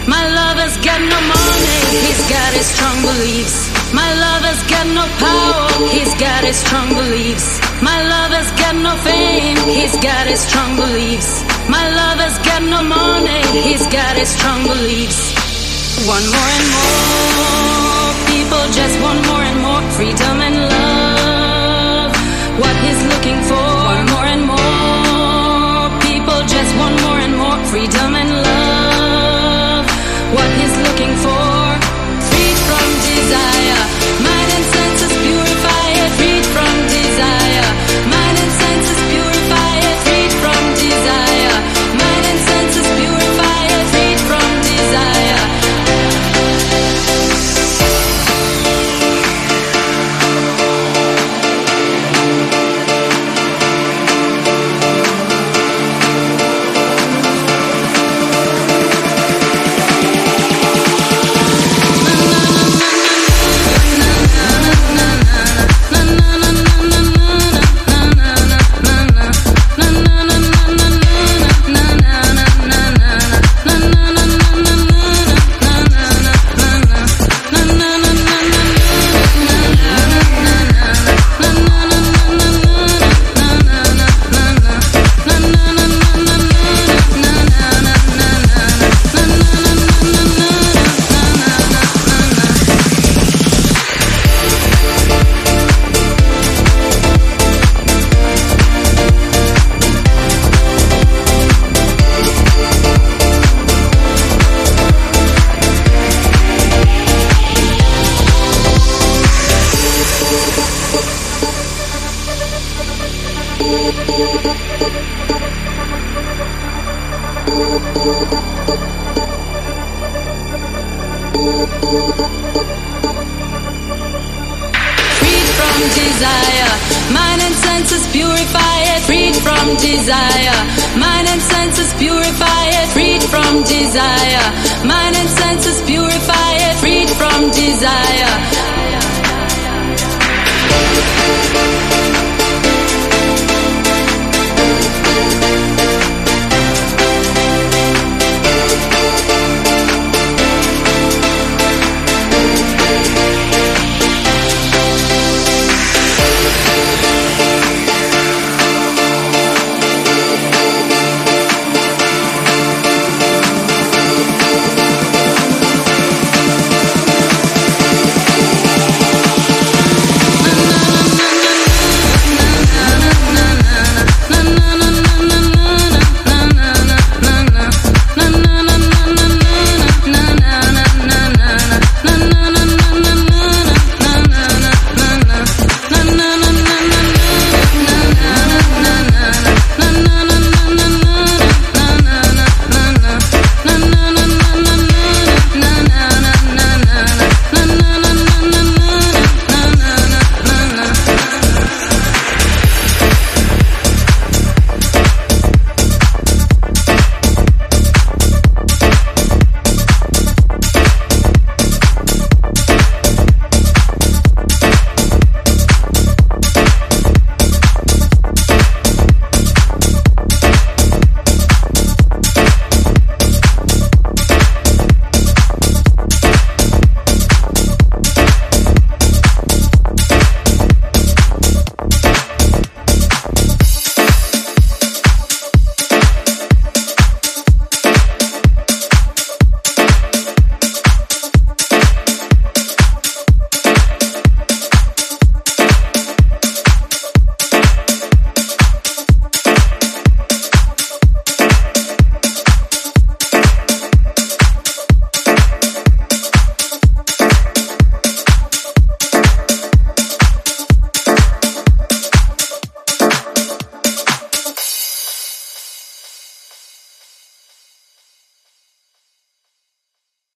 My lover's got no money, he's got his strong beliefs. My lover's got no power, he's got his strong beliefs. My lover's got no fame, he's got his strong beliefs. My lover's got no money, he's got his strong beliefs. Want more and more, people just want more and more freedom and love. What he's looking for, want more and more, people just want more and more freedom and love. What he's looking for, freed from desire, mind and senses purify it, freed from desire, mind and senses purify it, freed from desire, mind and senses purify it, freed from desire. Desire, mind and senses purify it, freed from desire, mind and senses purify it, freed from desire, mind and senses purify it, freed from desire.